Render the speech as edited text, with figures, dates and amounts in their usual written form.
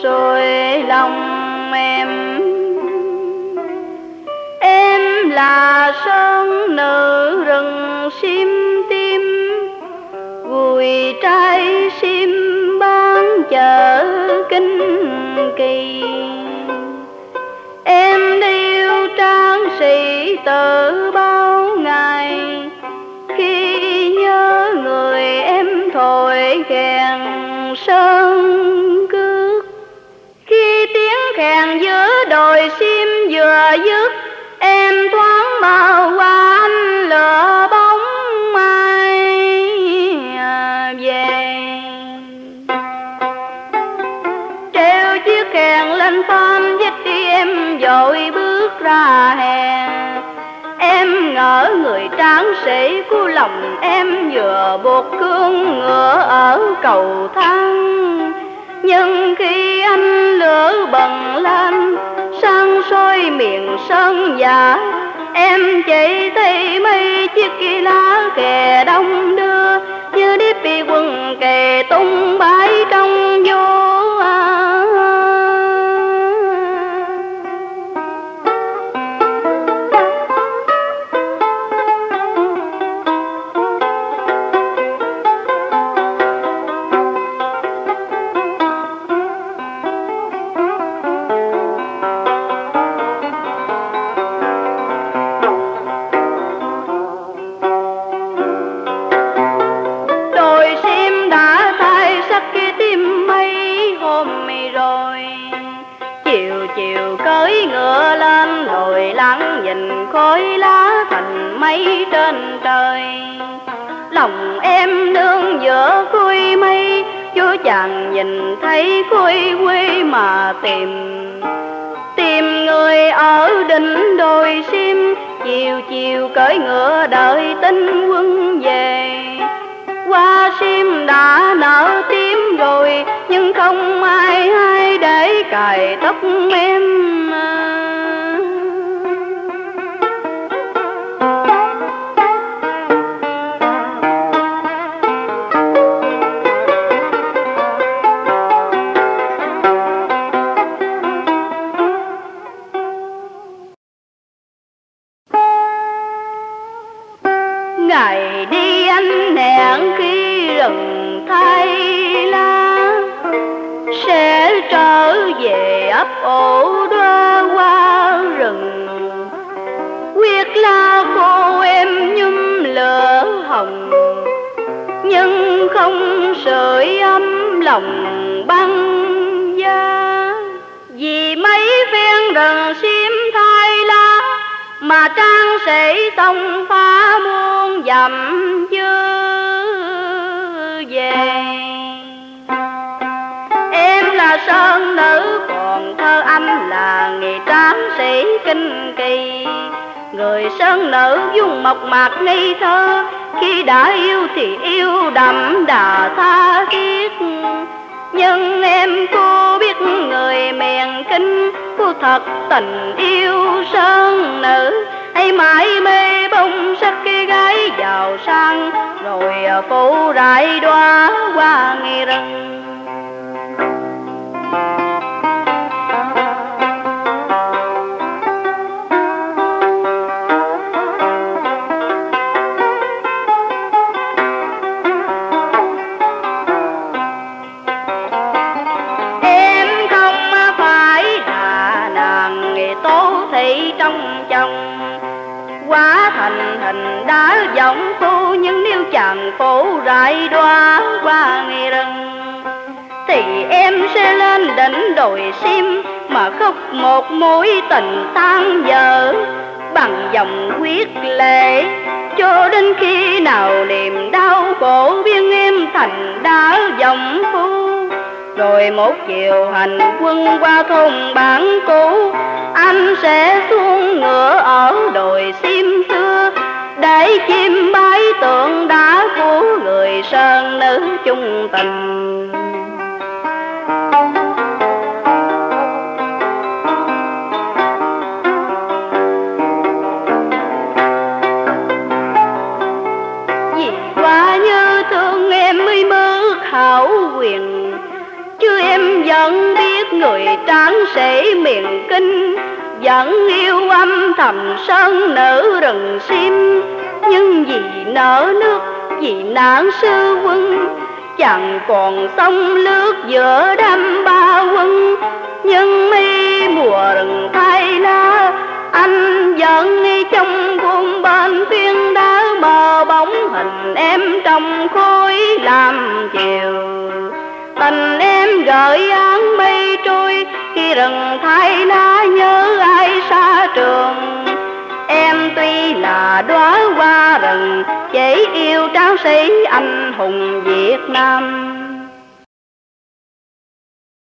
rồi lòng em là sơn nữ rừng sim tim, gùi trái sim bán chợ kinh kỳ. Em điêu tráng sĩ từ bao ngày, khi nhớ người em thổi kèn sơn cước. Khi tiếng kèn giữa đồi sim vừa dứt, em thoáng mơ qua ánh lửa bóng mai về. Treo chiếc kèn lên pham dít đi em vội bước ra hè. Em ngỡ người tráng sĩ của lòng em vừa buộc cương ngựa ở cầu thang. Nhưng khi ánh lửa bừng lên sáng soi miền sơn giả, em chỉ thấy mấy chiếc kỳ lá kè đông đưa, như điệp bị quần kè tung bãi trong vô. Cưỡi ngựa lên đồi lắng nhìn khói lá thành mây trên trời. Lòng em nương giữa khói mây, chúa chàng nhìn thấy khói quê mà tìm người ở đỉnh đồi sim. Chiều chiều cưỡi ngựa đợi tin quân về. Hoa sim đã nở tím rồi, nhưng không ai hay để cài tóc em. Ngày đi anh hẹn khi rừng thay lá, sẽ trở về ấp ổ đoa hoa rừng. Quyết la khô em nhum lửa hồng, nhưng không sưởi ấm lòng băng giá. Vì mấy phen rừng sim thay lá, mà trang sĩ tông phá muôn dặm chưa về. Em là sơn nữ còn thơ âm là nghề tráng sĩ kinh kỳ. Người sơn nữ dung mộc mạc ngây thơ, khi đã yêu thì yêu đậm đà tha thiết. Nhưng em cô biết người miền Kinh, cô thật tình yêu sơn nữ. Hay mãi mê bông sắc cái gái giàu sang, rồi phủ rải đóa hoa nghi rừng. Quá thành hình đã giọng phu, nhưng nếu chàng phủ rải đóa hoa nghi rừng, thì em sẽ lên đỉnh đồi sim mà khóc một mối tình tan vỡ. Bằng dòng quyết lệ cho đến khi nào niềm đau khổ biến em thành đá dòng phu. Rồi một chiều hành quân qua thôn bản cũ, anh sẽ xuống ngựa ở đồi sim xưa, để chim bái tượng đá của người sơn nữ chung tình. Vì quá nhớ thương em mới mơ hảo quyền, chứ em vẫn biết người tráng sĩ miền Kinh vẫn yêu âm thầm sơn nữ rừng sim, nhưng vì nợ nước, vì nạn sư quân, chẳng còn sông lướt giữa đám ba quân. Nhưng mi mùa rừng thay lá, anh vẫn trong buồn bên phiên đá mờ bóng hình em trong khói làm chiều. Tình em gợi áng mây trôi, khi rừng thay lá nhớ ai xa trường. Em tuy là đóa hoa rừng, chỉ yêu tráng sĩ anh hùng Việt Nam.